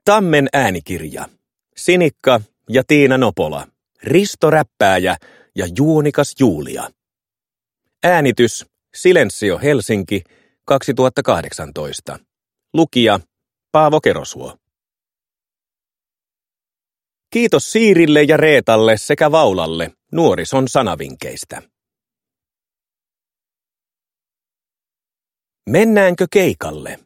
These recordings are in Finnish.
Tammen äänikirja. Sinikka ja Tiina Nopola. Risto Räppääjä ja Juonikas Julia. Äänitys Silensio Helsinki 2018. Lukija Paavo Kerosuo. Kiitos Siirille ja Reetalle sekä Vaulalle nuorison sanavinkeistä. Mennäänkö keikalle?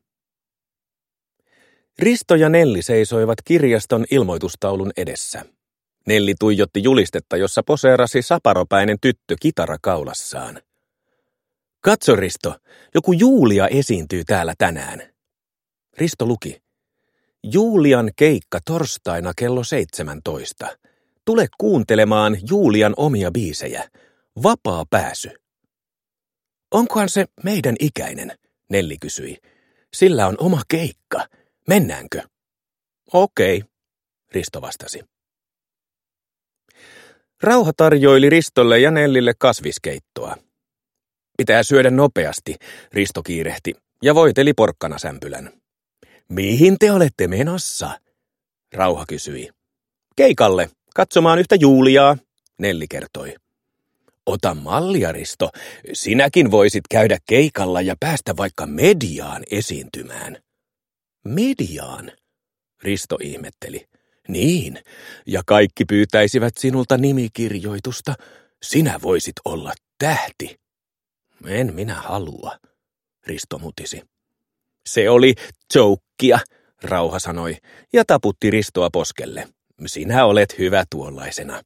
Risto ja Nelli seisoivat kirjaston ilmoitustaulun edessä. Nelli tuijotti julistetta, jossa poseerasi saparopäinen tyttö kitara kaulassaan. Katso Risto, joku Julia esiintyy täällä tänään. Risto luki. Julian keikka torstaina kello 17. Tule kuuntelemaan Julian omia biisejä. Vapaa pääsy. Onkohan se meidän ikäinen? Nelli kysyi. Sillä on oma keikka. Mennäänkö? Okei, Risto vastasi. Rauha tarjoili Ristolle ja Nellille kasviskeittoa. Pitää syödä nopeasti, Risto kiirehti ja voiteli porkkanasämpylän. Mihin te olette menossa? Rauha kysyi. Keikalle, katsomaan yhtä Juliaa, Nelli kertoi. Ota mallia, Risto. Sinäkin voisit käydä keikalla ja päästä vaikka mediaan esiintymään. Mediaan? Risto ihmetteli. Niin, ja kaikki pyytäisivät sinulta nimikirjoitusta. Sinä voisit olla tähti. En minä halua, Risto mutisi. Se oli joukkia, Rauha sanoi ja taputti Ristoa poskelle. Sinä olet hyvä tuollaisena.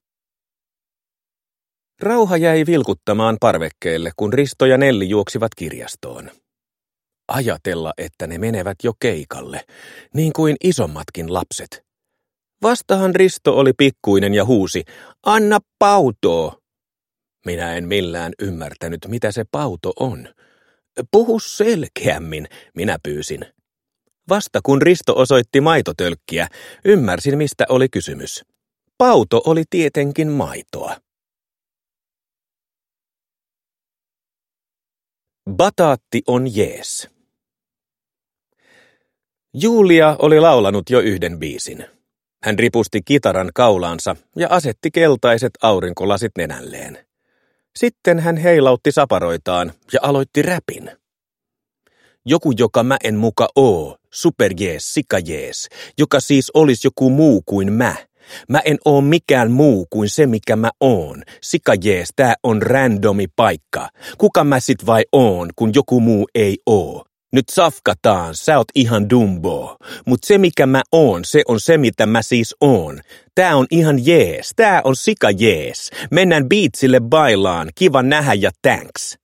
Rauha jäi vilkuttamaan parvekkeelle, kun Risto ja Nelli juoksivat kirjastoon. Ajatella, että ne menevät jo keikalle, niin kuin isommatkin lapset. Vastahan Risto oli pikkuinen ja huusi, anna pautoo. Minä en millään ymmärtänyt, mitä se pauto on. Puhu selkeämmin, minä pyysin. Vasta kun Risto osoitti maitotölkkiä, ymmärsin, mistä oli kysymys. Pauto oli tietenkin maitoa. Bataatti on jees. Julia oli laulanut jo yhden biisin. Hän ripusti kitaran kaulaansa ja asetti keltaiset aurinkolasit nenälleen. Sitten hän heilautti saparoitaan ja aloitti räpin. Joku, joka mä en muka oo, superjees, sikajees, joka siis olisi joku muu kuin mä. Mä en oo mikään muu kuin se, mikä mä oon. Sikajees, tää on randomi paikka. Kuka mä sit vai oon, kun joku muu ei oo? Nyt safkataan, sä oot ihan dumbo. Mut se, mikä mä oon, se on se, mitä mä siis oon. Tää on ihan jees, tää on sikajees. Mennään biitsille bailaan, kiva nähdä ja thanks.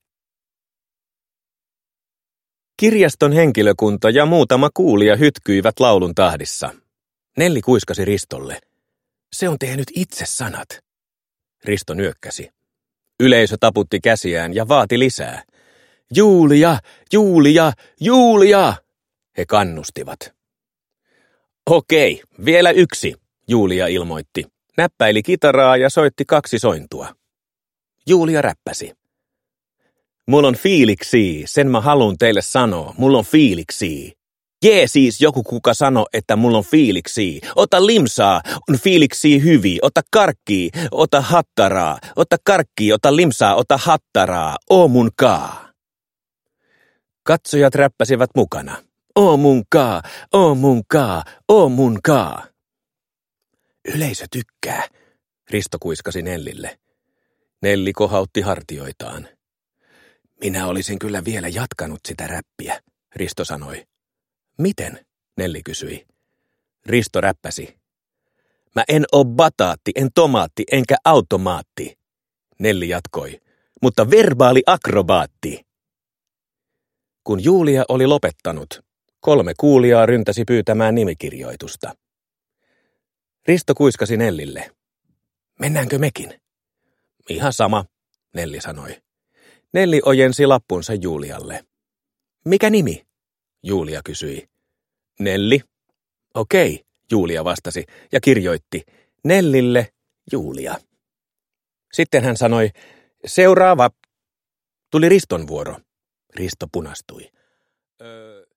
Kirjaston henkilökunta ja muutama kuulija hytkyivät laulun tahdissa. Nelli kuiskasi Ristolle. Se on tehnyt itse sanat. Risto nyökkäsi. Yleisö taputti käsiään ja vaati lisää. Julia, Julia, Julia! He kannustivat. Okei, vielä yksi, Julia ilmoitti. Näppäili kitaraa ja soitti 2 sointua. Julia räppäsi. Mulla on fiiliksi, sen mä haluun teille sanoa, mulla on fiiliksi. Jee siis joku kuka sano, että mulla on fiiliksi. Ota limsaa, on fiiliksi hyvi. Ota karkkii, ota hattaraa. Ota karkkii, ota limsaa, ota hattaraa. Oo mun kaa. Katsojat räppäsivät mukana. Oo mun kaa, oo mun kaa, oo mun kaa. Yleisö tykkää, Risto kuiskasi Nellille. Nelli kohautti hartioitaan. Minä olisin kyllä vielä jatkanut sitä räppiä, Risto sanoi. Miten? Nelli kysyi. Risto räppäsi. Mä en oo bataatti, en tomaatti, enkä automaatti. Nelli jatkoi. Mutta verbaali akrobaatti. Kun Julia oli lopettanut, 3 kuulijaa ryntäsi pyytämään nimikirjoitusta. Risto kuiskasi Nellille. Mennäänkö mekin? Ihan sama, Nelli sanoi. Nelli ojensi lappunsa Julialle. Mikä nimi? Julia kysyi. Nelli. Okei, Julia vastasi ja kirjoitti. Nellille Julia. Sitten hän sanoi, seuraava. Tuli Riston vuoro. Risto punastui.